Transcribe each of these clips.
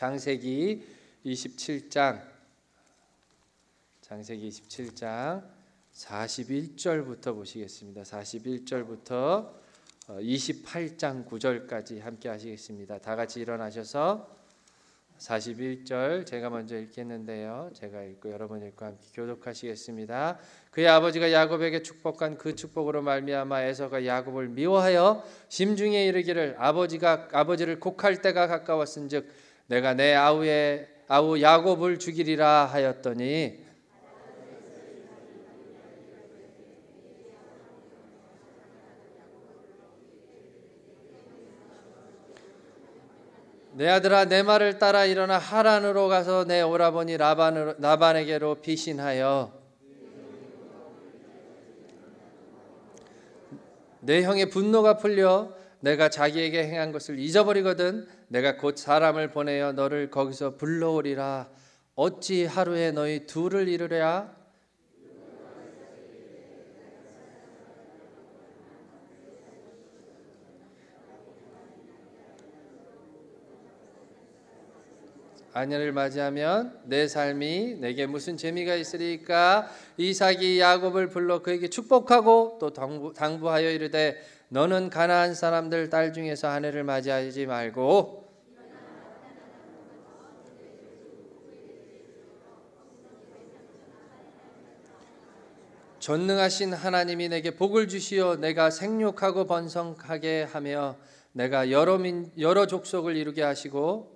창세기 27장 41절부터 보시겠습니다. 41절부터 28장 9절까지 함께 하시겠습니다. 다 같이 일어나셔서 41절 제가 먼저 읽겠는데요. 제가 읽고 여러분 읽고 함께 교독하시겠습니다. 그의 아버지가 야곱에게 축복한 그 축복으로 말미암아 에서가 야곱을 미워하여 심중에 이르기를 아버지를 곡할 때가 가까웠은즉 내가 내 아우 야곱을 죽이리라 하였더니 내 아들아 내 말을 따라 일어나 하란으로 가서 내 오라버니 라반에게로 피신하여 내 형의 분노가 풀려 내가 자기에게 행한 것을 잊어버리거든 내가 곧 사람을 보내어 너를 거기서 불러오리라. 어찌 하루에 너희 둘을 이루랴? 아내를 맞이하면 내 삶이 내게 무슨 재미가 있으리까? 이삭이 야곱을 불러 그에게 축복하고 또 당부하여 이르되 너는 가나안 사람들 딸 중에서 아내를 맞이하지 말고 전능하신 하나님이 내게 복을 주시어 내가 생육하고 번성하게 하며 내가 여러 족속을 이루게 하시고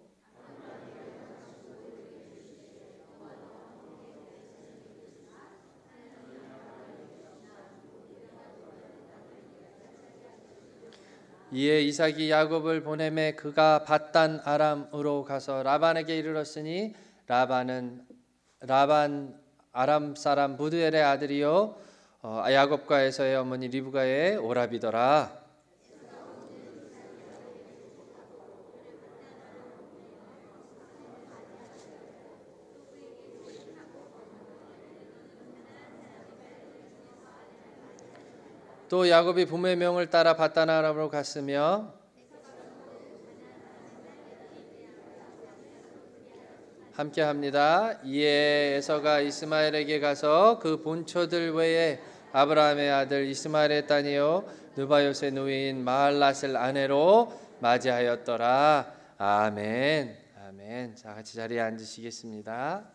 이에 이삭이 야곱을 보내매 그가 밧단 아람으로 가서 라반에게 이르렀으니 라반은 아람 사람 부두엘의 아들이요 야곱과 에서의 어머니 리브가의 오라비더라. 또 야곱이 부모의 명을 따라 밧단 아람으로 갔으며 함께합니다. 이에 에서가 이스마엘에게 가서 그 본처들 외에 아브라함의 아들 이스마엘의 딸이요 느바요스의 누이인 마할랏을 아내로 맞이하였더라. 아멘. 아멘. 자, 같이 자리에 앉으시겠습니다.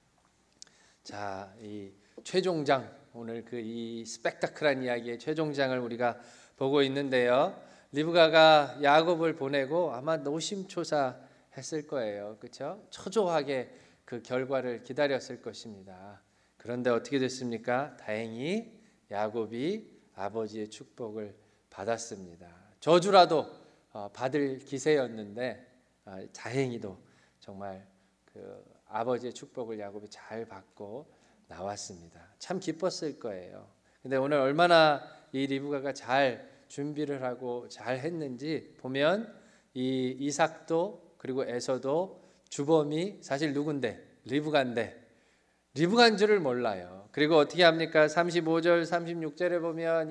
자, 이 최종장 오늘 이 스펙타클한 이야기의 최종장을 우리가 보고 있는데요. 리브가가 야곱을 보내고 아마 노심초사했을 거예요. 그렇죠? 초조하게 그 결과를 기다렸을 것입니다. 그런데 어떻게 됐습니까? 다행히 야곱이 아버지의 축복을 받았습니다. 저주라도 받을 기세였는데 다행히도 정말 그 아버지의 축복을 야곱이 잘 받고 나왔습니다. 참 기뻤을 거예요. 근데 오늘 얼마나 이 리브가가 잘 준비를 하고 잘 했는지 보면 이 이삭도 그리고 에서도 주범이 사실 누군데? 리브가인데 리브가인 줄을 몰라요. 그리고 어떻게 합니까? 35절 36절에 보면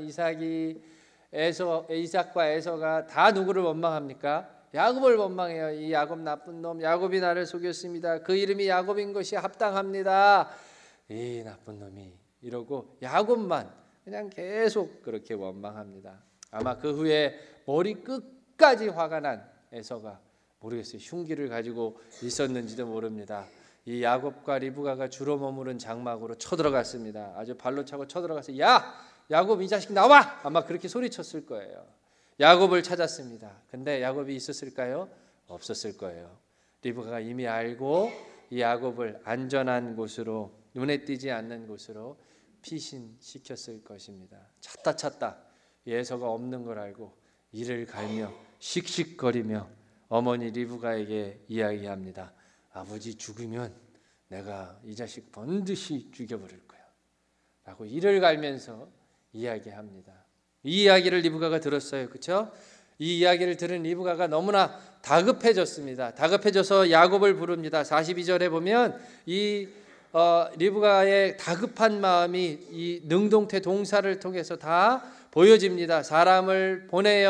이삭과 에서가 다 누구를 원망합니까? 야곱을 원망해요. 이 야곱 나쁜 놈, 야곱이 나를 속였습니다. 그 이름이 야곱인 것이 합당합니다. 이 나쁜 놈이 이러고 야곱만 그냥 계속 그렇게 원망합니다. 아마 그 후에 머리 끝까지 화가 난 에서가 모르겠어요. 흉기를 가지고 있었는지도 모릅니다. 이 야곱과 리브가가 주로 머무른 장막으로 쳐들어갔습니다. 아주 발로 차고 쳐들어가서 야 야곱 이 자식 나와! 아마 그렇게 소리쳤을 거예요. 야곱을 찾았습니다. 근데 야곱이 있었을까요? 없었을 거예요. 리브가가 이미 알고 이 야곱을 안전한 곳으로 눈에 띄지 않는 곳으로 피신시켰을 것입니다. 찾다 에서가 없는 걸 알고 이를 갈며 씩씩거리며 어머니 리브가에게 이야기합니다. 아버지 죽으면 내가 이 자식 반드시 죽여버릴 거야 라고 이를 갈면서 이야기합니다. 이 이야기를 리브가가 들었어요. 그렇죠? 이 이야기를 들은 리브가가 너무나 다급해졌습니다. 다급해져서 야곱을 부릅니다. 42절에 보면 이 리브가의 다급한 마음이 이 능동태 동사를 통해서 다 보여집니다. 사람을 보내어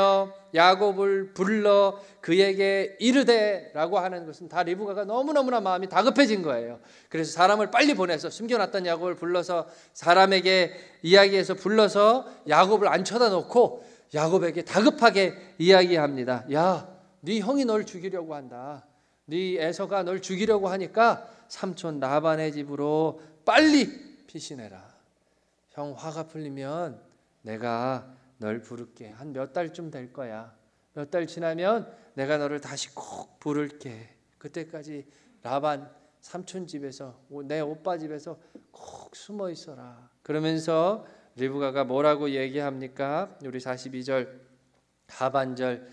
야곱을 불러 그에게 이르되라고 하는 것은 다 리브가가 너무너무나 마음이 다급해진 거예요. 그래서 사람을 빨리 보내서 숨겨놨던 야곱을 불러서 사람에게 이야기해서 불러서 야곱을 안 쳐다놓고 야곱에게 다급하게 이야기합니다. 야, 네 형이 널 죽이려고 한다. 네 에서가 널 죽이려고 하니까 삼촌 라반의 집으로 빨리 피신해라. 형 화가 풀리면 내가 널 부를게. 한 몇 달쯤 될 거야. 몇 달 지나면 내가 너를 다시 꼭 부를게. 그때까지 라반 삼촌 집에서 내 오빠 집에서 꼭 숨어 있어라. 그러면서 리브가가 뭐라고 얘기합니까? 우리 42절 하반절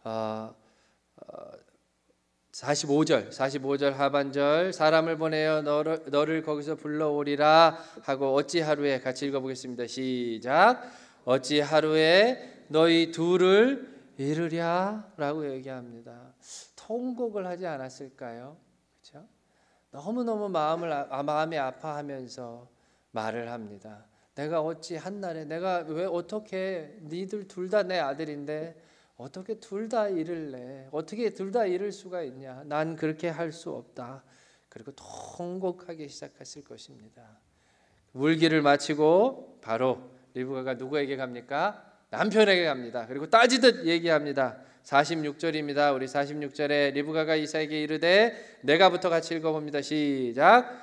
45절 하반절 사람을 보내어 너를 거기서 불러오리라 하고 어찌 하루에 같이 읽어보겠습니다. 시작. 어찌 하루에 너희 둘을 이르랴 라고 얘기합니다. 통곡을 하지 않았을까요? 그렇죠? 너무너무 마음이 아파하면서 말을 합니다. 내가 어찌 한날에 내가 왜 어떻게 니들 둘 다 내 아들인데 어떻게 둘 다 이를래? 어떻게 둘 다 이를 수가 있냐? 난 그렇게 할 수 없다. 그리고 통곡하기 시작했을 것입니다. 울기를 마치고 바로 리브가가 누구에게 갑니까? 남편에게 갑니다. 그리고 따지듯 얘기합니다. 46절입니다. 우리 46절에 리브가가 이삭에게 이르되 내가부터 같이 읽어봅니다. 시작.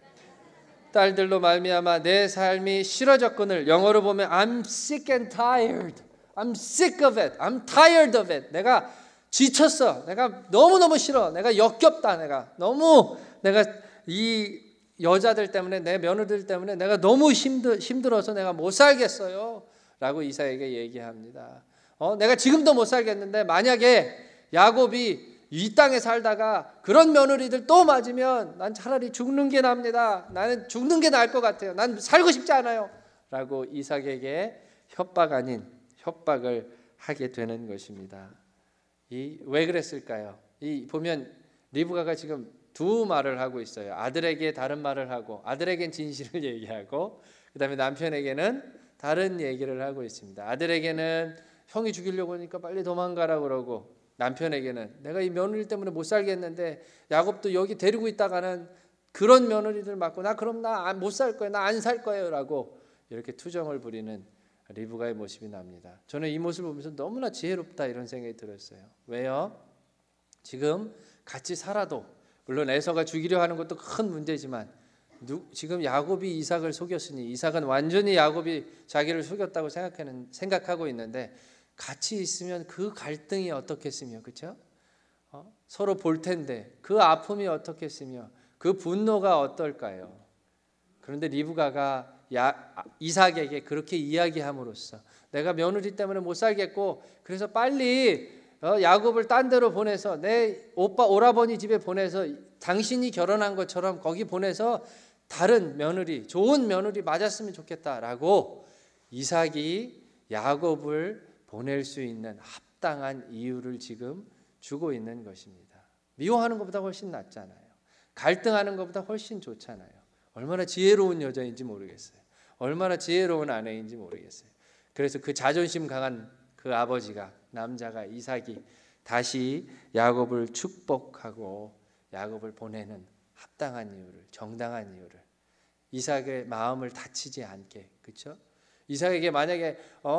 딸들로 말미암아 내 삶이 싫어졌거늘. 영어로 보면 I'm sick and tired. I'm sick of it. I'm tired of it. 내가 지쳤어. 내가 너무너무 싫어. 내가 역겹다. 내가 이 여자들 때문에 내 며느리들 때문에 내가 너무 힘들어서 내가 못 살겠어요. 라고 이삭에게 얘기합니다. 내가 지금도 못 살겠는데 만약에 야곱이 이 땅에 살다가 그런 며느리들 또 맞으면 난 차라리 죽는 게 납니다. 나는 죽는 게 나을 것 같아요. 난 살고 싶지 않아요. 라고 이삭에게 협박 아닌 협박을 하게 되는 것입니다. 왜 그랬을까요? 보면 리브가가 지금 두 말을 하고 있어요. 아들에게 다른 말을 하고 아들에겐 진실을 얘기하고 그다음에 남편에게는 다른 얘기를 하고 있습니다. 아들에게는 형이 죽이려고 하니까 빨리 도망가라 그러고 남편에게는 내가 이 며느리 때문에 못 살겠는데 야곱도 여기 데리고 있다가는 그런 며느리들 맞고 그럼 나 못 살 거예요. 나 안 살 거예요. 라고 이렇게 투정을 부리는 리브가의 모습이 납니다. 저는 이 모습을 보면서 너무나 지혜롭다 이런 생각이 들었어요. 왜요? 지금 같이 살아도 물론 에서가 죽이려 하는 것도 큰 문제지만 지금 야곱이 이삭을 속였으니 이삭은 완전히 야곱이 자기를 속였다고 생각하고 있는데 같이 있으면 그 갈등이 어떻겠으며, 그렇죠? 서로 볼 텐데 그 아픔이 어떻겠으며 그 분노가 어떨까요? 그런데 리브가가 이삭에게 그렇게 이야기함으로써 내가 며느리 때문에 못 살겠고 그래서 빨리 야곱을 딴 데로 보내서 내 오빠 오라버니 집에 보내서 당신이 결혼한 것처럼 거기 보내서 다른 며느리 좋은 며느리 맞았으면 좋겠다라고 이삭이 야곱을 보낼 수 있는 합당한 이유를 지금 주고 있는 것입니다. 미워하는 것보다 훨씬 낫잖아요. 갈등하는 것보다 훨씬 좋잖아요. 얼마나 지혜로운 여자인지 모르겠어요. 얼마나 지혜로운 아내인지 모르겠어요. 그래서 그 자존심 강한 그 아버지가 남자가 이삭이 다시 야곱을 축복하고 야곱을 보내는 합당한 이유를 정당한 이유를 이삭의 마음을 다치지 않게 그렇죠? 이삭에게 만약에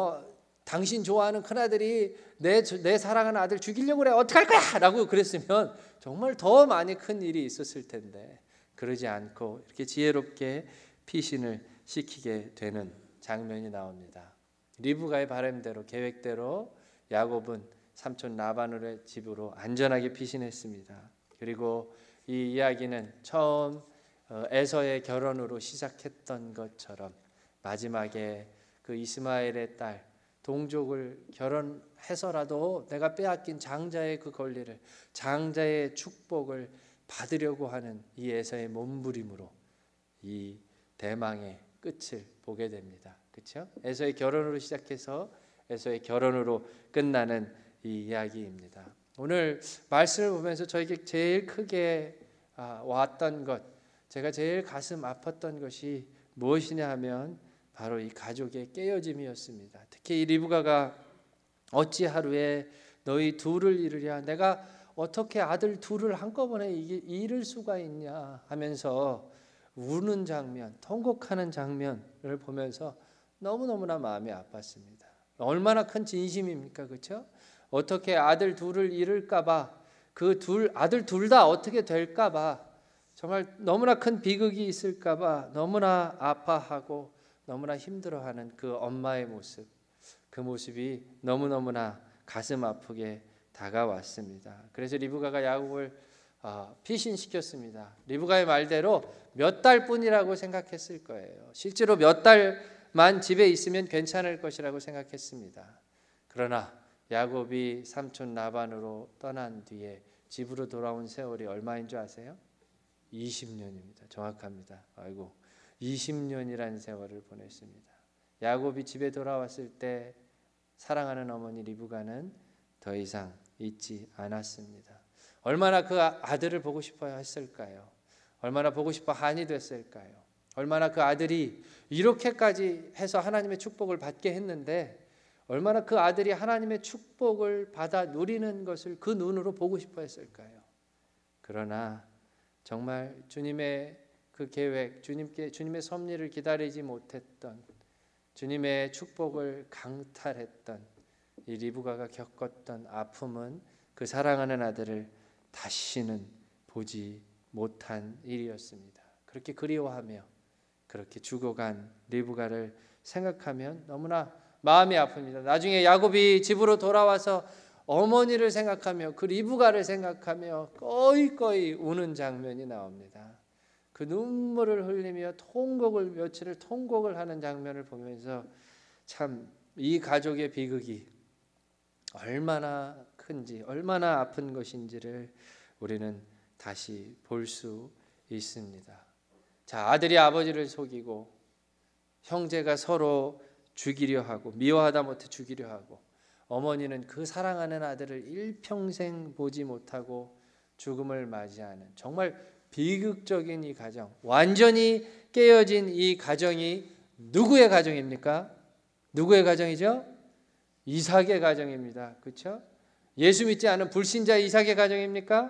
당신 좋아하는 큰아들이 내 사랑하는 아들 죽이려고 그래 어떡할 거야 라고 그랬으면 정말 더 많이 큰 일이 있었을 텐데 그러지 않고 이렇게 지혜롭게 피신을 시키게 되는 장면이 나옵니다. 리브가의 바람대로 계획대로 야곱은 삼촌 라반의 집으로 안전하게 피신했습니다. 그리고 이 이야기는 처음 에서의 결혼으로 시작했던 것처럼 마지막에 그 이스마엘의 딸 동족을 결혼해서라도 내가 빼앗긴 장자의 그 권리를 장자의 축복을 받으려고 하는 이 에서의 몸부림으로 이 대망의 끝을 보게 됩니다. 그렇죠? 에서의 결혼으로 시작해서 에서의 결혼으로 끝나는 이 이야기입니다. 오늘 말씀을 보면서 저에게 제일 크게 왔던 것, 제가 제일 가슴 아팠던 것이 무엇이냐 하면 바로 이 가족의 깨어짐이었습니다. 특히 이 리브가가 어찌 하루에 너희 둘을 이루랴. 내가 어떻게 아들 둘을 한꺼번에 이룰 수가 있냐 하면서 우는 장면, 통곡하는 장면을 보면서 너무너무나 마음이 아팠습니다. 얼마나 큰 진심입니까? 그렇죠? 어떻게 아들 둘을 잃을까 봐, 그 아들 둘 다 어떻게 될까 봐, 정말 너무나 큰 비극이 있을까 봐 너무나 아파하고 너무나 힘들어하는 그 엄마의 모습, 그 모습이 너무너무나 가슴 아프게 다가왔습니다. 그래서 리브가가 야곱을 피신시켰습니다. 리브가의 말대로 몇 달뿐이라고 생각했을 거예요. 실제로 몇 달만 집에 있으면 괜찮을 것이라고 생각했습니다. 그러나 야곱이 삼촌 라반으로 떠난 뒤에 집으로 돌아온 세월이 얼마인 줄 아세요? 20년입니다. 정확합니다. 아이고, 20년이라는 세월을 보냈습니다. 야곱이 집에 돌아왔을 때 사랑하는 어머니 리브가는 더 이상 있지 않았습니다. 얼마나 그 아들을 보고 싶어 했을까요? 얼마나 보고 싶어 한이 됐을까요? 얼마나 그 아들이 이렇게까지 해서 하나님의 축복을 받게 했는데 얼마나 그 아들이 하나님의 축복을 받아 누리는 것을 그 눈으로 보고 싶어 했을까요? 그러나 정말 주님의 그 계획, 주님의 섭리를 기다리지 못했던, 주님의 축복을 강탈했던 이 리브가가 겪었던 아픔은 그 사랑하는 아들을 다시는 보지 못한 일이었습니다. 그렇게 그리워하며 그렇게 죽어간 리브가를 생각하면 너무나 마음이 아픕니다. 나중에 야곱이 집으로 돌아와서 어머니를 생각하며 그 리브가를 생각하며 꺼이꺼이 우는 장면이 나옵니다. 그 눈물을 흘리며 며칠을 통곡을 하는 장면을 보면서 참 이 가족의 비극이 얼마나 큰지, 얼마나 아픈 것인지를 우리는 다시 볼 수 있습니다. 자, 아들이 아버지를 속이고 형제가 서로 죽이려 하고 미워하다 못해 죽이려 하고 어머니는 그 사랑하는 아들을 일평생 보지 못하고 죽음을 맞이하는 정말 비극적인 이 가정, 완전히 깨어진 이 가정이 누구의 가정입니까? 누구의 가정이죠? 이삭의 가정입니다. 그렇죠? 예수 믿지 않은 불신자 이삭의 가정입니까?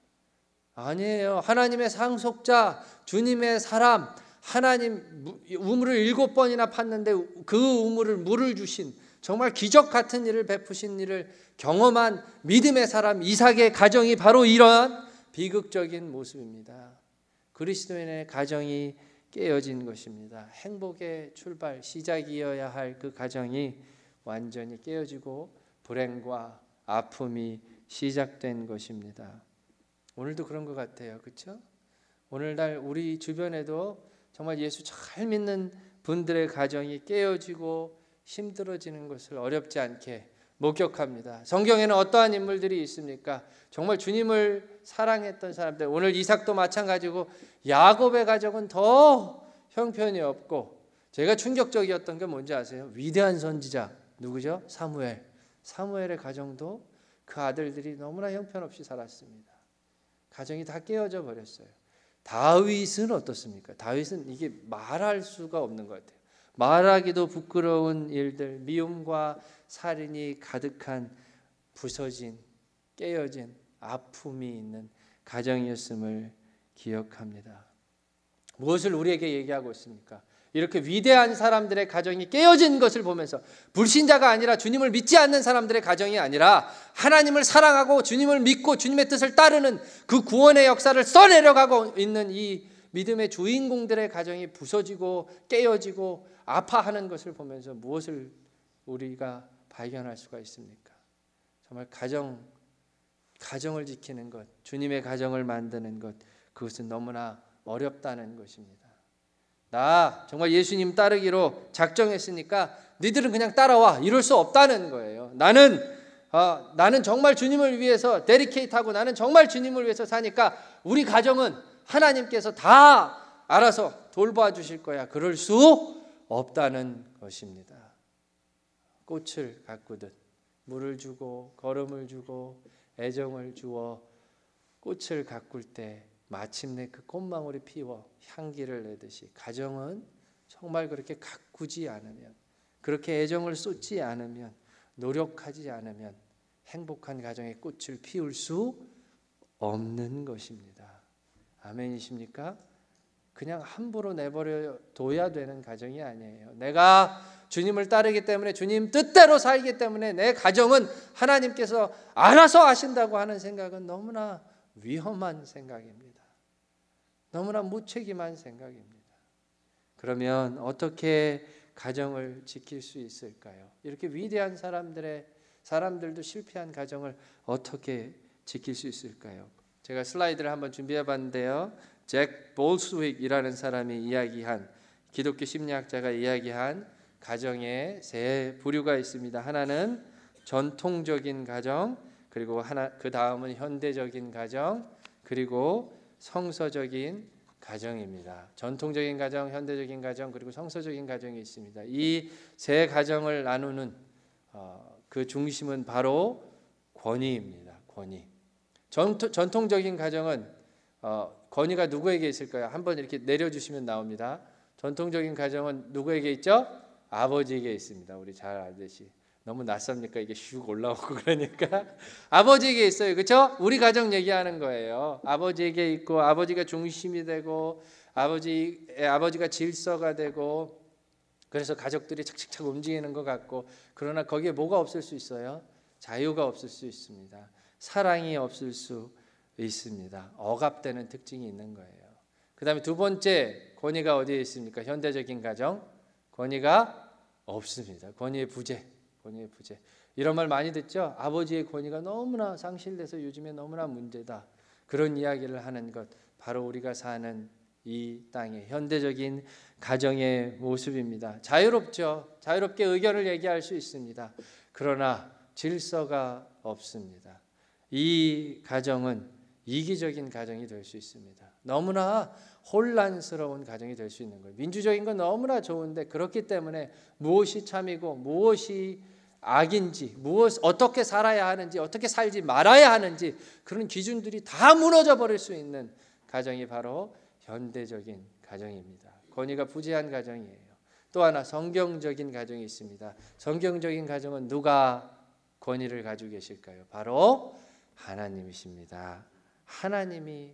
아니에요. 하나님의 상속자, 주님의 사람, 하나님 우물을 7번이나 팠는데 그 우물을 물을 주신 정말 기적 같은 일을 베푸신 일을 경험한 믿음의 사람 이삭의 가정이 바로 이러한 비극적인 모습입니다. 그리스도인의 가정이 깨어진 것입니다. 행복의 출발, 시작이어야 할 그 가정이 완전히 깨어지고 불행과 아픔이 시작된 것입니다. 오늘도 그런 것 같아요. 그렇죠? 오늘날 우리 주변에도 정말 예수 잘 믿는 분들의 가정이 깨어지고 힘들어지는 것을 어렵지 않게 목격합니다. 성경에는 어떠한 인물들이 있습니까? 정말 주님을 사랑했던 사람들, 오늘 이삭도 마찬가지고 야곱의 가정은 더 형편이 없고, 제가 충격적이었던 게 뭔지 아세요? 위대한 선지자 누구죠? 사무엘의 가정도 그 아들들이 너무나 형편없이 살았습니다. 가정이 다 깨어져 버렸어요. 다윗은 어떻습니까? 다윗은 이게 말할 수가 없는 것 같아요. 말하기도 부끄러운 일들, 미움과 살인이 가득한 부서진, 깨어진 아픔이 있는 가정이었음을 기억합니다. 무엇을 우리에게 얘기하고 있습니까? 이렇게 위대한 사람들의 가정이 깨어진 것을 보면서 불신자가 아니라 주님을 믿지 않는 사람들의 가정이 아니라 하나님을 사랑하고 주님을 믿고 주님의 뜻을 따르는 그 구원의 역사를 써내려가고 있는 이 믿음의 주인공들의 가정이 부서지고 깨어지고 아파하는 것을 보면서 무엇을 우리가 발견할 수가 있습니까? 정말 가정을 지키는 것, 주님의 가정을 만드는 것, 그것은 너무나 어렵다는 것입니다. 나 정말 예수님 따르기로 작정했으니까 너희들은 그냥 따라와, 이럴 수 없다는 거예요. 나는 정말 주님을 위해서 데디케이트하고 나는 정말 주님을 위해서 사니까 우리 가정은 하나님께서 다 알아서 돌봐 주실 거야. 그럴 수 없다는 것입니다. 꽃을 가꾸듯 물을 주고 거름을 주고 애정을 주어 꽃을 가꿀 때 마침내 그 꽃망울이 피워 향기를 내듯이 가정은 정말 그렇게 가꾸지 않으면, 그렇게 애정을 쏟지 않으면 노력하지 않으면 행복한 가정의 꽃을 피울 수 없는 것입니다. 아멘이십니까? 그냥 함부로 내버려 둬야 되는 가정이 아니에요. 내가 주님을 따르기 때문에, 주님 뜻대로 살기 때문에 내 가정은 하나님께서 알아서 하신다고 하는 생각은 너무나 위험한 생각입니다. 너무나 무책임한 생각입니다. 그러면 어떻게 가정을 지킬 수 있을까요? 이렇게 위대한 사람들도 실패한 가정을 어떻게 지킬 수 있을까요? 제가 슬라이드를 한번 준비해 봤는데요. 잭 볼스윅이라는 사람이 이야기한, 기독교 심리학자가 이야기한 가정의 세 부류가 있습니다. 하나는 전통적인 가정, 그리고 그 다음은 현대적인 가정, 그리고 성서적인 가정입니다. 전통적인 가정, 현대적인 가정, 그리고 성서적인 가정이 있습니다. 이 세 가정을 나누는 그 중심은 바로 권위입니다. 권위. 전통적인 가정은 권위가 누구에게 있을까요? 한번 이렇게 내려주시면 나옵니다. 전통적인 가정은 누구에게 있죠? 아버지에게 있습니다. 우리 잘 알듯이. 너무 낯섭니까? 이게 슉 올라오고 그러니까. 아버지에게 있어요. 그렇죠? 우리 가정 얘기하는 거예요. 아버지에게 있고, 아버지가 중심이 되고, 아버지가 질서가 되고, 그래서 가족들이 착착착 움직이는 것 같고, 그러나 거기에 뭐가 없을 수 있어요? 자유가 없을 수 있습니다. 사랑이 없을 수 있습니다. 억압되는 특징이 있는 거예요. 그 다음에 두 번째, 권위가 어디에 있습니까? 현대적인 가정, 권위가 없습니다. 권위의 부재. 이런 말 많이 듣죠? 아버지의 권위가 너무나 상실돼서 요즘에 너무나 문제다. 그런 이야기를 하는 것, 바로 우리가 사는 이 땅의 현대적인 가정의 모습입니다. 자유롭죠. 자유롭게 의견을 얘기할 수 있습니다. 그러나 질서가 없습니다. 이 가정은 이기적인 가정이 될 수 있습니다. 너무나 혼란스러운 가정이 될 수 있는 거예요. 민주적인 건 너무나 좋은데, 그렇기 때문에 무엇이 참이고 무엇이 악인지, 어떻게 살아야 하는지, 어떻게 살지 말아야 하는지, 그런 기준들이 다 무너져 버릴 수 있는 가정이 바로 현대적인 가정입니다. 권위가 부재한 가정이에요. 또 하나 성경적인 가정이 있습니다. 성경적인 가정은 누가 권위를 가지고 계실까요? 바로 하나님이십니다. 하나님이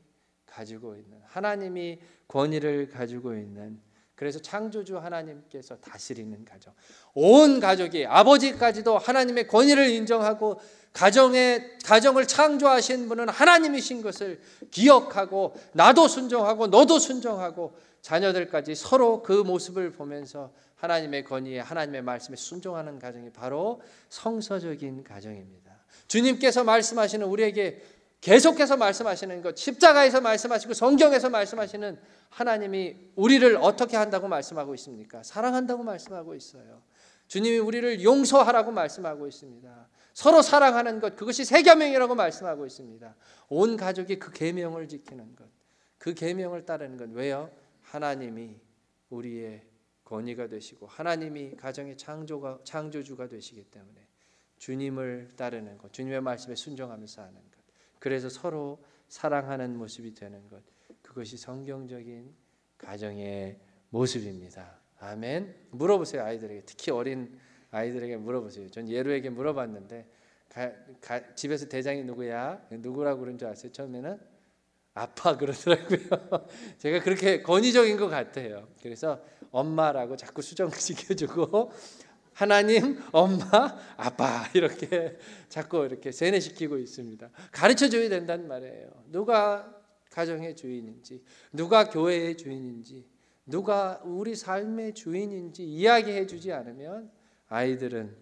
권위를 가지고 있는, 그래서 창조주 하나님께서 다스리는 가정, 온 가족이, 아버지까지도 하나님의 권위를 인정하고 가정을 창조하신 분은 하나님이신 것을 기억하고, 나도 순종하고 너도 순종하고, 자녀들까지 서로 그 모습을 보면서 하나님의 권위에, 하나님의 말씀에 순종하는 가정이 바로 성서적인 가정입니다. 주님께서 말씀하시는, 우리에게 계속해서 말씀하시는 것, 십자가에서 말씀하시고 성경에서 말씀하시는 하나님이 우리를 어떻게 한다고 말씀하고 있습니까? 사랑한다고 말씀하고 있어요. 주님이 우리를 용서하라고 말씀하고 있습니다. 서로 사랑하는 것, 그것이 새 계명이라고 말씀하고 있습니다. 온 가족이 그 계명을 지키는 것, 그 계명을 따르는 것. 왜요? 하나님이 우리의 권위가 되시고, 하나님이 가정의 창조주가 되시기 때문에 주님을 따르는 것, 주님의 말씀에 순종하면서 사는 것, 그래서 서로 사랑하는 모습이 되는 것, 그것이 성경적인 가정의 모습입니다. 아멘. 물어보세요, 아이들에게. 특히 어린 아이들에게 물어보세요. 전 예루에게 물어봤는데, 집에서 대장이 누구야? 누구라고 그런 줄 아세요? 처음에는 아빠 그러더라고요. 제가 그렇게 권위적인 것 같아요. 그래서 엄마라고 자꾸 수정시켜주고, 하나님, 엄마, 아빠 이렇게 자꾸 이렇게 세뇌시키고 있습니다. 가르쳐줘야 된다는 말이에요. 누가 가정의 주인인지, 누가 교회의 주인인지, 누가 우리 삶의 주인인지 이야기해주지 않으면 아이들은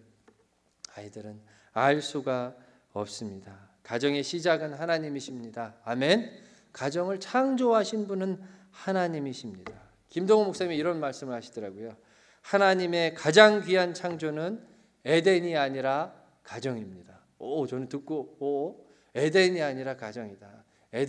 알 수가 없습니다. 가정의 시작은 하나님이십니다. 아멘. 가정을 창조하신 분은 하나님이십니다. 김동호 목사님이 이런 말씀을 하시더라고요. 하나님의 가장 귀한 창조는 에덴이 아니라 가정입니다. 저는 듣고 에덴이 아니라 가정이다.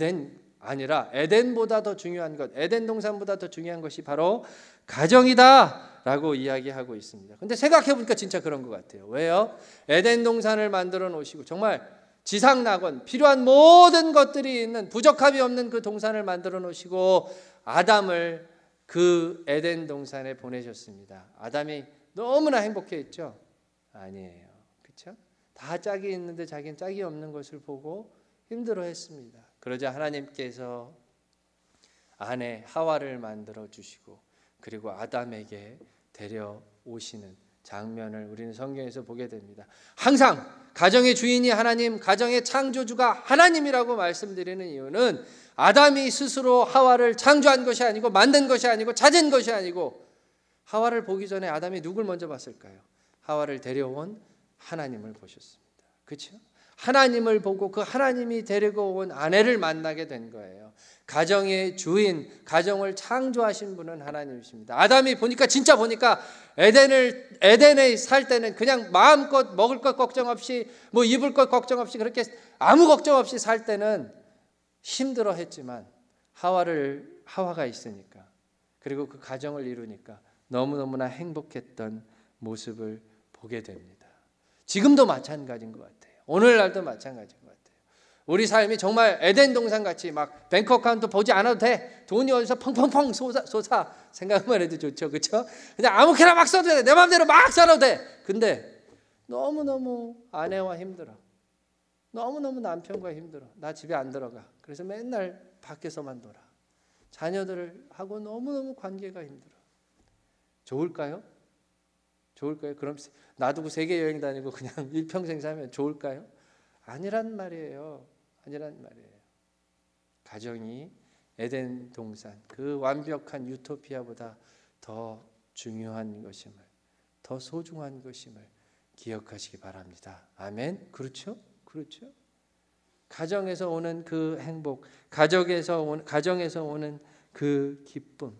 에덴보다 더 중요한 것, 에덴 동산보다 더 중요한 것이 바로 가정이다라고 이야기하고 있습니다. 근데 생각해 보니까 진짜 그런 것 같아요. 왜요? 에덴 동산을 만들어 놓으시고, 정말 지상낙원, 필요한 모든 것들이 있는, 부족함이 없는 그 동산을 만들어 놓으시고 아담을 그 에덴 동산에 보내셨습니다. 아담이 너무나 행복했죠? 아니에요. 그렇죠? 다 짝이 있는데 자기는 짝이 없는 것을 보고 힘들어했습니다. 그러자 하나님께서 아내 하와를 만들어 주시고 그리고 아담에게 데려오시는 장면을 우리는 성경에서 보게 됩니다. 항상 가정의 주인이 하나님, 가정의 창조주가 하나님이라고 말씀드리는 이유는 아담이 스스로 하와를 창조한 것이 아니고 만든 것이 아니고 찾은 것이 아니고, 하와를 보기 전에 아담이 누굴 먼저 봤을까요? 하와를 데려온 하나님을 보셨습니다. 그렇죠? 하나님을 보고 그 하나님이 데리고 온 아내를 만나게 된 거예요. 가정의 주인, 가정을 창조하신 분은 하나님이십니다. 아담이 보니까, 진짜 보니까 에덴에 살 때는 그냥 마음껏 먹을 것 걱정 없이, 뭐 입을 것 걱정 없이, 그렇게 아무 걱정 없이 살 때는 힘들어 했지만, 하와가 있으니까, 그리고 그 가정을 이루니까 너무너무나 행복했던 모습을 보게 됩니다. 지금도 마찬가지인 것 같아요. 오늘날도 마찬가지인 것 같아요. 우리 삶이 정말 에덴 동산같이 막 뱅크 어카운트 보지 않아도 돼, 돈이 어디서 펑펑펑 솟아 생각만 해도 좋죠. 그렇죠? 그냥 아무렇게나 막 써도 돼, 내 마음대로 막 살아도 돼. 근데 너무너무 아내와 힘들어, 너무너무 남편과 힘들어, 나 집에 안 들어가, 그래서 맨날 밖에서만 놀아, 자녀들하고 너무너무 관계가 힘들어. 좋을까요? 좋을까요? 그럼 놔두고 세계 여행 다니고 그냥 일평생 살면 좋을까요? 아니란 말이에요. 아니란 말이에요. 가정이 에덴 동산, 그 완벽한 유토피아보다 더 중요한 것임을, 더 소중한 것임을 기억하시기 바랍니다. 아멘. 그렇죠? 그렇죠? 가정에서 오는 그 행복, 가정에서 오는 그 기쁨,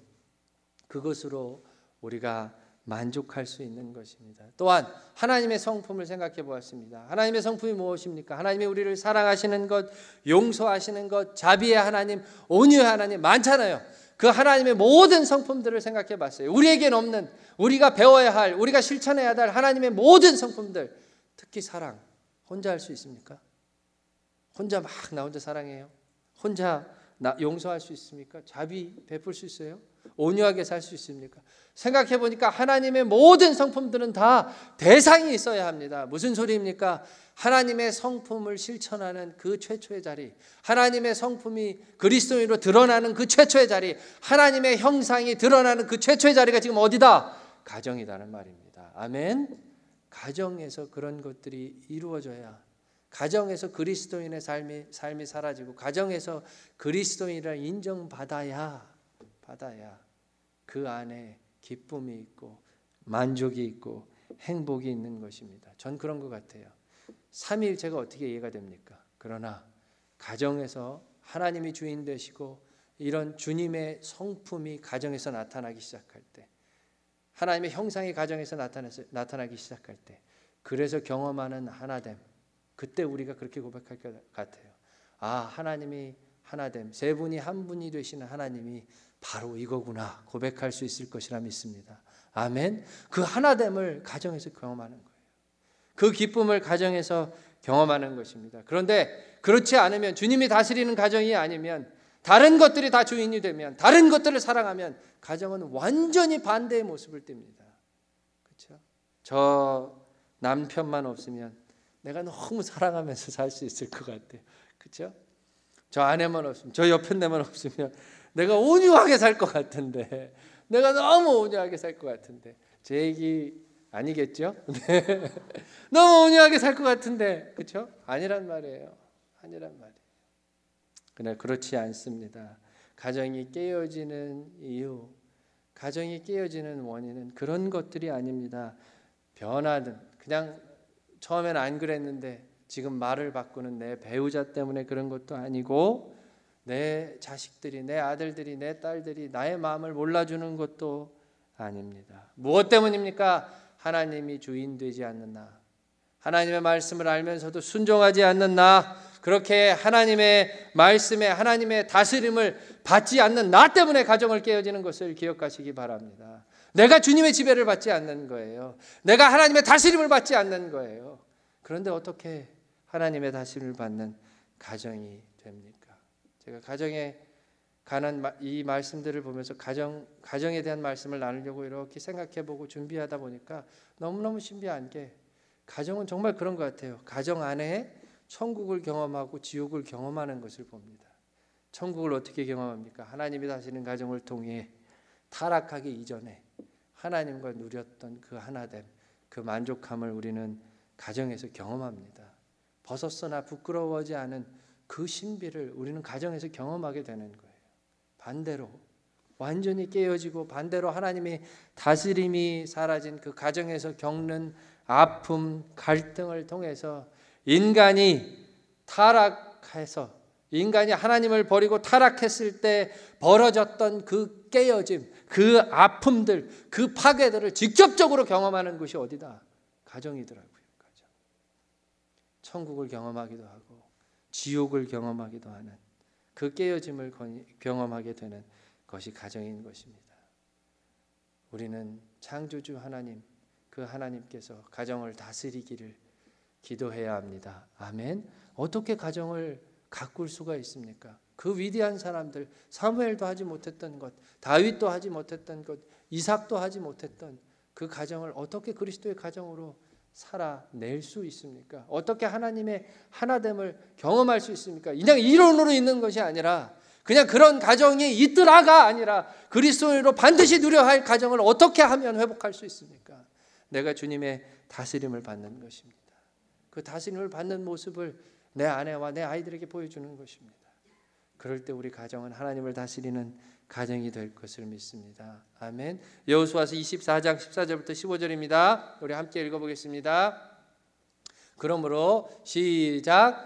그것으로 우리가 만족할 수 있는 것입니다. 또한 하나님의 성품을 생각해 보았습니다. 하나님의 성품이 무엇입니까? 하나님이 우리를 사랑하시는 것, 용서하시는 것, 자비의 하나님, 온유의 하나님 많잖아요. 그 하나님의 모든 성품들을 생각해 봤어요. 우리에겐 없는, 우리가 배워야 할, 우리가 실천해야 할 하나님의 모든 성품들, 특히 사랑, 혼자 할 수 있습니까? 혼자 막 나 혼자 사랑해요? 혼자 용서할 수 있습니까? 자비 베풀 수 있어요? 온유하게 살 수 있습니까? 생각해 보니까 하나님의 모든 성품들은 다 대상이 있어야 합니다. 무슨 소리입니까? 하나님의 성품을 실천하는 그 최초의 자리, 하나님의 성품이 그리스도인으로 드러나는 그 최초의 자리, 하나님의 형상이 드러나는 그 최초의 자리가 지금 어디다? 가정이라는 말입니다. 아멘. 가정에서 그런 것들이 이루어져야, 가정에서 그리스도인의 삶이 사라지고, 가정에서 그리스도인이라 인정받아야 그 안에 기쁨이 있고 만족이 있고 행복이 있는 것입니다. 전 그런 것 같아요. 삼위일체가 어떻게 이해가 됩니까? 그러나 가정에서 하나님이 주인 되시고 이런 주님의 성품이 가정에서 나타나기 시작할 때, 하나님의 형상이 가정에서 나타나기 시작할 때, 그래서 경험하는 하나됨, 그때 우리가 그렇게 고백할 것 같아요. 아, 하나님이 하나됨, 세 분이 한 분이 되시는 하나님이 바로 이거구나 고백할 수 있을 것이라 믿습니다. 아멘. 그 하나됨을 가정에서 경험하는 거예요. 그 기쁨을 가정에서 경험하는 것입니다. 그런데 그렇지 않으면, 주님이 다스리는 가정이 아니면, 다른 것들이 다 주인이 되면, 다른 것들을 사랑하면 가정은 완전히 반대의 모습을 띱니다. 그렇죠? 저 남편만 없으면 내가 너무 사랑하면서 살 수 있을 것 같아요. 그렇죠? 저 아내만 없으면, 저 옆에 내만 없으면 내가 온유하게 살 것 같은데, 내가 너무 온유하게 살 것 같은데, 제 얘기 아니겠죠? 네. 너무 온유하게 살 것 같은데, 그렇죠? 아니란 말이에요. 아니란 말이에요. 그러나 그렇지 않습니다. 가정이 깨어지는 이유, 가정이 깨어지는 원인은 그런 것들이 아닙니다. 변화든, 그냥 처음에는 안 그랬는데 지금 말을 바꾸는 내 배우자 때문에 그런 것도 아니고, 내 자식들이, 내 아들들이, 내 딸들이 나의 마음을 몰라주는 것도 아닙니다. 무엇 때문입니까? 하나님이 주인 되지 않는 나, 하나님의 말씀을 알면서도 순종하지 않는 나, 그렇게 하나님의 말씀에, 하나님의 다스림을 받지 않는 나 때문에 가정을 깨어지는 것을 기억하시기 바랍니다. 내가 주님의 지배를 받지 않는 거예요. 내가 하나님의 다스림을 받지 않는 거예요. 그런데 어떻게 하나님의 다스림을 받는 가정이 됩니까? 제가 가정에 관한 이 말씀들을 보면서 가정에 대한 말씀을 나누려고 이렇게 생각해보고 준비하다 보니까 너무너무 신비한 게, 가정은 정말 그런 것 같아요. 가정 안에 천국을 경험하고 지옥을 경험하는 것을 봅니다. 천국을 어떻게 경험합니까? 하나님이 다스리는 가정을 통해 타락하기 이전에 하나님과 누렸던 그 하나됨, 그 만족함을 우리는 가정에서 경험합니다. 벗었으나 부끄러워하지 않은 그 신비를 우리는 가정에서 경험하게 되는 거예요. 반대로 완전히 깨어지고 반대로 하나님의 다스림이 사라진 그 가정에서 겪는 아픔, 갈등을 통해서 인간이 타락해서 인간이 하나님을 버리고 타락했을 때 벌어졌던 그 깨어짐, 그 아픔들, 그 파괴들을 직접적으로 경험하는 곳이 어디다? 가정이더라고요. 가정. 천국을 경험하기도 하고 지옥을 경험하기도 하는 그 깨어짐을 경험하게 되는 것이 가정인 것입니다. 우리는 창조주 하나님, 그 하나님께서 가정을 다스리기를 기도해야 합니다. 아멘. 어떻게 가정을 가꿀 수가 있습니까? 그 위대한 사람들, 사무엘도 하지 못했던 것, 다윗도 하지 못했던 것, 이삭도 하지 못했던 그 가정을 어떻게 그리스도의 가정으로 살아낼 수 있습니까? 어떻게 하나님의 하나됨을 경험할 수 있습니까? 그냥 이론으로 있는 것이 아니라 그냥 그런 가정이 있더라가 아니라 그리스도인으로 반드시 누려야 할 가정을 어떻게 하면 회복할 수 있습니까? 내가 주님의 다스림을 받는 것입니다. 그 다스림을 받는 모습을 내 아내와 내 아이들에게 보여주는 것입니다. 그럴 때 우리 가정은 하나님을 다스리는 가정이 될 것을 믿습니다. 아멘. 여호수아서 24장 14절부터 15절입니다. 우리 함께 읽어보겠습니다. 그러므로 시작.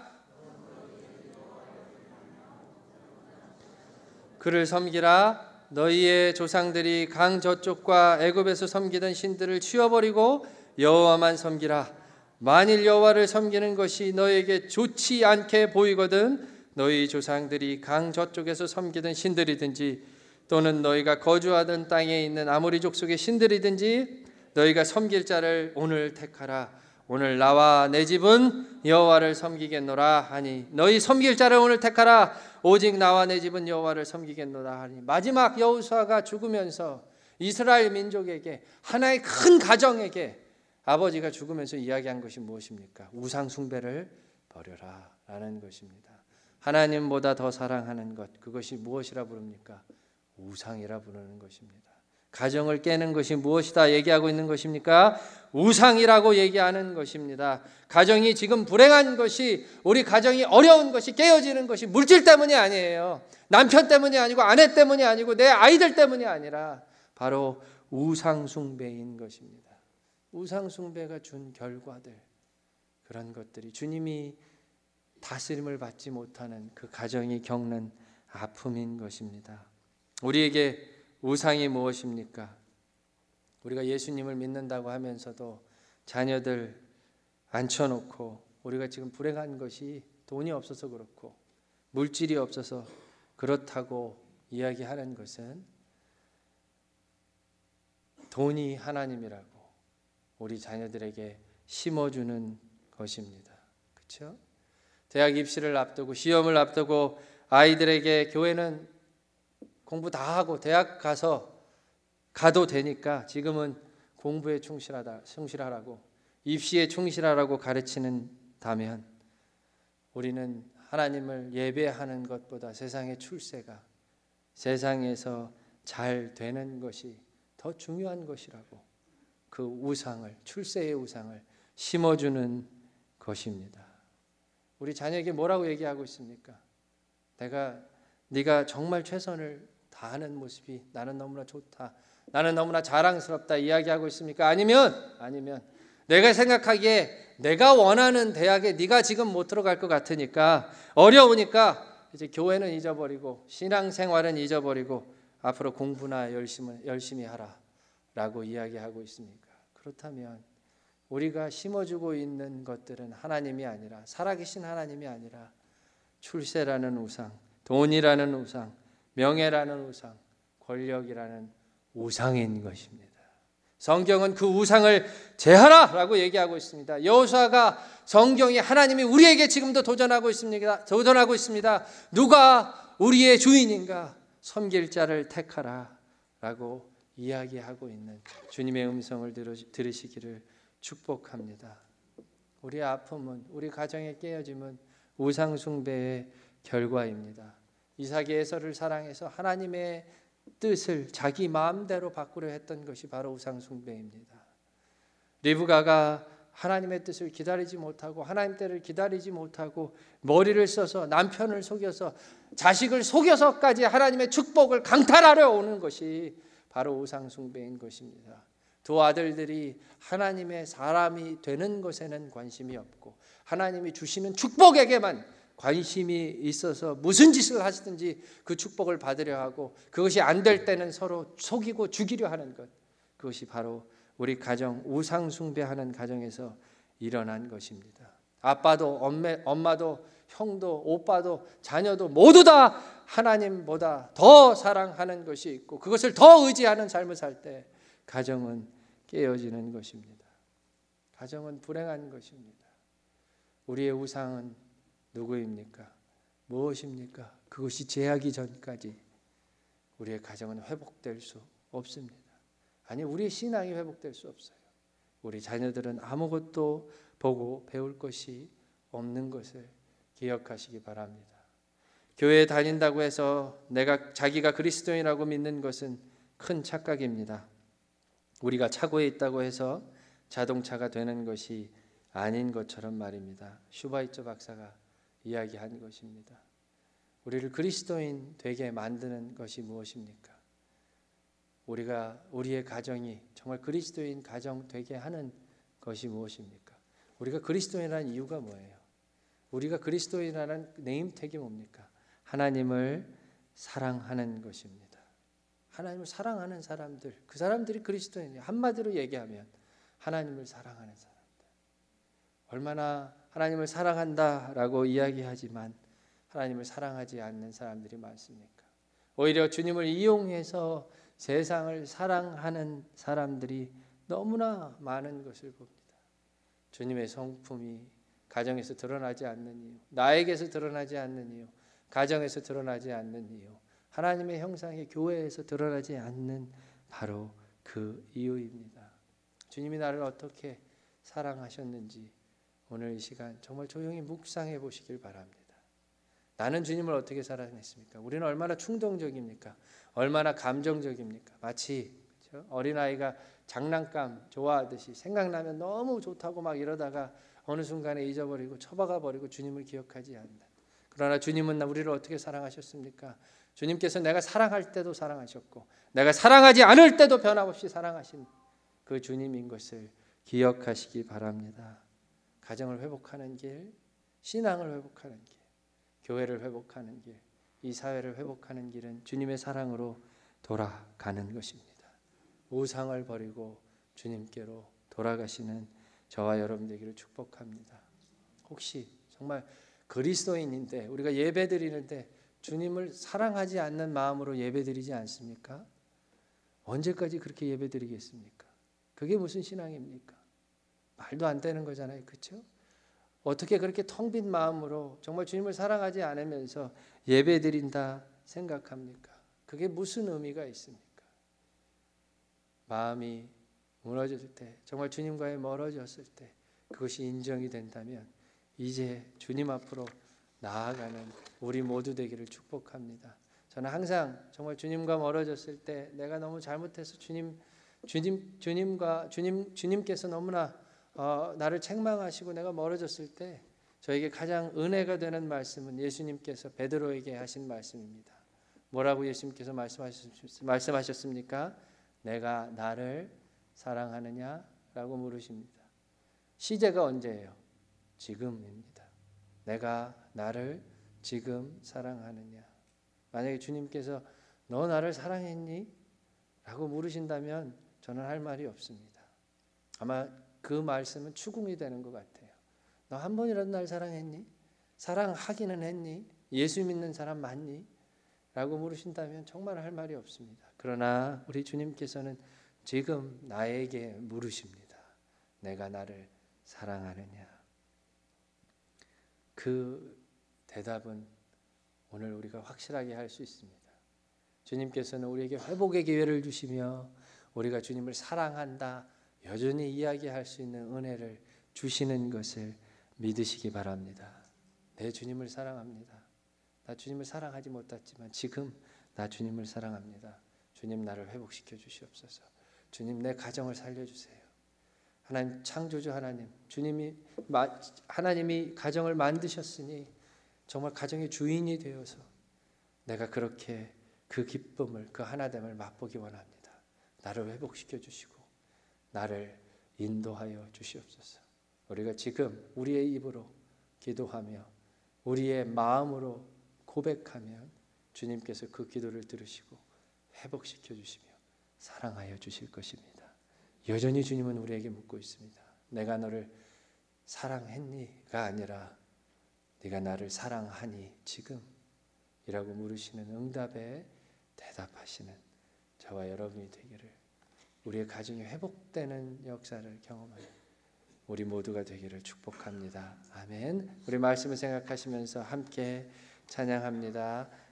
그를 섬기라. 너희의 조상들이 강 저쪽과 애굽에서 섬기던 신들을 치워버리고 여호와만 섬기라. 만일 여호와를 섬기는 것이 너에게 좋지 않게 보이거든 너희 조상들이 강 저쪽에서 섬기던 신들이든지 또는 너희가 거주하던 땅에 있는 아모리 족속의 신들이든지 너희가 섬길 자를 오늘 택하라. 오늘 나와 내 집은 여호와를 섬기겠노라 하니 너희 섬길 자를 오늘 택하라. 오직 나와 내 집은 여호와를 섬기겠노라 하니. 마지막 여호수아가 죽으면서 이스라엘 민족에게 하나의 큰 가정에게 아버지가 죽으면서 이야기한 것이 무엇입니까? 우상 숭배를 버려라 라는 것입니다. 하나님보다 더 사랑하는 것, 그것이 무엇이라 부릅니까? 우상이라 부르는 것입니다. 가정을 깨는 것이 무엇이다 얘기하고 있는 것입니까? 우상이라고 얘기하는 것입니다. 가정이 지금 불행한 것이, 우리 가정이 어려운 것이, 깨어지는 것이 물질 때문이 아니에요. 남편 때문이 아니고 아내 때문이 아니고 내 아이들 때문이 아니라 바로 우상 숭배인 것입니다. 우상 숭배가 준 결과들, 그런 것들이 주님이 다스림을 받지 못하는 그 가정이 겪는 아픔인 것입니다. 우리에게 우상이 무엇입니까? 우리가 예수님을 믿는다고 하면서도 자녀들 앉혀놓고 우리가 지금 불행한 것이 돈이 없어서 그렇고 물질이 없어서 그렇다고 이야기하는 것은 돈이 하나님이라고 우리 자녀들에게 심어주는 것입니다. 그렇죠? 대학 입시를 앞두고 시험을 앞두고 아이들에게 교회는 공부 다 하고 대학 가도 되니까 지금은 공부에 충실하라고 입시에 충실하라고 가르치는다면 우리는 하나님을 예배하는 것보다 세상의 출세가, 세상에서 잘 되는 것이 더 중요한 것이라고 그 우상을, 출세의 우상을 심어주는 것입니다. 우리 자녀에게 뭐라고 얘기하고 있습니까? 네가 정말 최선을 다하는 모습이 나는 너무나 좋다, 나는 너무나 자랑스럽다 이야기하고 있습니까? 아니면 내가 생각하기에 내가 원하는 대학에 네가 지금 못 들어갈 것 같으니까 어려우니까 이제 교회는 잊어버리고 신앙생활은 잊어버리고 앞으로 공부나 열심히 하라라고 이야기하고 있습니까? 그렇다면 우리가 심어주고 있는 것들은 하나님이 아니라, 살아계신 하나님이 아니라 출세라는 우상, 돈이라는 우상, 명예라는 우상, 권력이라는 우상인 것입니다. 성경은 그 우상을 제하라라고 얘기하고 있습니다. 여호수아가 성경이 하나님이 우리에게 지금도 도전하고 있습니다. 누가 우리의 주인인가? 섬길 자를 택하라라고 이야기하고 있는 주님의 음성을 들으시기를 축복합니다. 우리의 아픔은, 우리 가정의 깨어짐은 우상 숭배의 결과입니다. 이삭이 에서를 사랑해서 하나님의 뜻을 자기 마음대로 바꾸려 했던 것이 바로 우상 숭배입니다. 리브가가 하나님의 뜻을 기다리지 못하고 하나님 때를 기다리지 못하고 머리를 써서 남편을 속여서 자식을 속여서까지 하나님의 축복을 강탈하려 오는 것이 바로 우상 숭배인 것입니다. 두 아들들이 하나님의 사람이 되는 것에는 관심이 없고 하나님이 주시는 축복에게만 관심이 있어서 무슨 짓을 하시든지 그 축복을 받으려 하고 그것이 안 될 때는 서로 속이고 죽이려 하는 것, 그것이 바로 우리 가정, 우상 숭배하는 가정에서 일어난 것입니다. 아빠도 엄마도 형도 오빠도 자녀도 모두 다 하나님보다 더 사랑하는 것이 있고 그것을 더 의지하는 삶을 살 때 가정은 깨어지는 것입니다. 가정은 불행한 것입니다. 우리의 우상은 누구입니까? 무엇입니까? 그것이 제하기 전까지 우리의 가정은 회복될 수 없습니다. 아니, 우리의 신앙이 회복될 수 없어요. 우리 자녀들은 아무것도 보고 배울 것이 없는 것을 기억하시기 바랍니다. 교회에 다닌다고 해서 자기가 그리스도인이라고 믿는 것은 큰 착각입니다. 우리가 차고에 있다고 해서 자동차가 되는 것이 아닌 것처럼 말입니다. 슈바이처 박사가 이야기한 것입니다. 우리를 그리스도인 되게 만드는 것이 무엇입니까? 우리의 가정이 정말 그리스도인 가정 되게 하는 것이 무엇입니까? 우리가 그리스도인이라는 이유가 뭐예요? 우리가 그리스도인이라는 네임택이 뭡니까? 하나님을 사랑하는 것입니다. 하나님을 사랑하는 사람들, 그 사람들이 그리스도인이에요. 한마디로 얘기하면 하나님을 사랑하는 사람들. 얼마나 하나님을 사랑한다라고 이야기하지만 하나님을 사랑하지 않는 사람들이 많습니까? 오히려 주님을 이용해서 세상을 사랑하는 사람들이 너무나 많은 것을 봅니다. 주님의 성품이 가정에서 드러나지 않는 이유, 나에게서 드러나지 않는 이유, 가정에서 드러나지 않는 이유, 하나님의 형상이 교회에서 드러나지 않는 바로 그 이유입니다. 주님이 나를 어떻게 사랑하셨는지 오늘 이 시간 정말 조용히 묵상해 보시길 바랍니다. 나는 주님을 어떻게 사랑했습니까? 우리는 얼마나 충동적입니까? 얼마나 감정적입니까? 마치 어린아이가 장난감 좋아하듯이 생각나면 너무 좋다고 막 이러다가 어느 순간에 잊어버리고 처박아 버리고 주님을 기억하지 않는다. 그러나 주님은 우리를 어떻게 사랑하셨습니까? 주님께서 내가 사랑할 때도 사랑하셨고 내가 사랑하지 않을 때도 변함없이 사랑하신 그 주님인 것을 기억하시기 바랍니다. 가정을 회복하는 길, 신앙을 회복하는 길, 교회를 회복하는 길, 이 사회를 회복하는 길은 주님의 사랑으로 돌아가는 것입니다. 우상을 버리고 주님께로 돌아가시는 저와 여러분 되기를 축복합니다. 혹시 정말 그리스도인인데 우리가 예배드리는데 주님을 사랑하지 않는 마음으로 예배드리지 않습니까? 언제까지 그렇게 예배드리겠습니까? 그게 무슨 신앙입니까? 말도 안 되는 거잖아요. 그렇죠? 어떻게 그렇게 텅 빈 마음으로 정말 주님을 사랑하지 않으면서 예배드린다 생각합니까? 그게 무슨 의미가 있습니까? 마음이 무너졌을 때, 정말 주님과의 멀어졌을 때 그것이 인정이 된다면 이제 주님 앞으로 나아가는 우리 모두 되기를 축복합니다. 저는 항상 정말 주님과 멀어졌을 때 내가 너무 잘못해서 주님께서 너무나 나를 책망하시고 내가 멀어졌을 때 저에게 가장 은혜가 되는 말씀은 예수님께서 베드로에게 하신 말씀입니다. 뭐라고 예수님께서 말씀하셨습니까? 내가 나를 사랑하느냐라고 물으십니다. 시제가 언제예요? 지금입니다. 내가 나를 지금 사랑하느냐. 만약에 주님께서 너 나를 사랑했니? 라고 물으신다면 저는 할 말이 없습니다. 아마 그 말씀은 추궁이 되는 것 같아요. 너 한 번이라도 날 사랑했니? 사랑하기는 했니? 예수 믿는 사람 맞니? 라고 물으신다면 정말 할 말이 없습니다. 그러나 우리 주님께서는 지금 나에게 물으십니다. 내가 나를 사랑하느냐? 그 대답은 오늘 우리가 확실하게 할 수 있습니다. 주님께서는 우리에게 회복의 기회를 주시며 우리가 주님을 사랑한다 여전히 이야기할 수 있는 은혜를 주시는 것을 믿으시기 바랍니다. 내 주님을 사랑합니다. 나 주님을 사랑하지 못했지만 지금 나 주님을 사랑합니다. 주님 나를 회복시켜 주시옵소서. 주님 내 가정을 살려주세요. 하나님 창조주 하나님, 하나님이 가정을 만드셨으니 정말 가정의 주인이 되어서 내가 그렇게 그 기쁨을, 그 하나됨을 맛보기 원합니다. 나를 회복시켜 주시고 나를 인도하여 주시옵소서. 우리가 지금 우리의 입으로 기도하며 우리의 마음으로 고백하면 주님께서 그 기도를 들으시고 회복시켜 주시며 사랑하여 주실 것입니다. 여전히 주님은 우리에게 묻고 있습니다. 내가 너를 사랑했니가 아니라 네가 나를 사랑하니 지금? 이라고 물으시는 응답에 대답하시는 저와 여러분이 되기를, 우리의 가정이 회복되는 역사를 경험하는 우리 모두가 되기를 축복합니다. 아멘. 우리 말씀을 생각하시면서 함께 찬양합니다.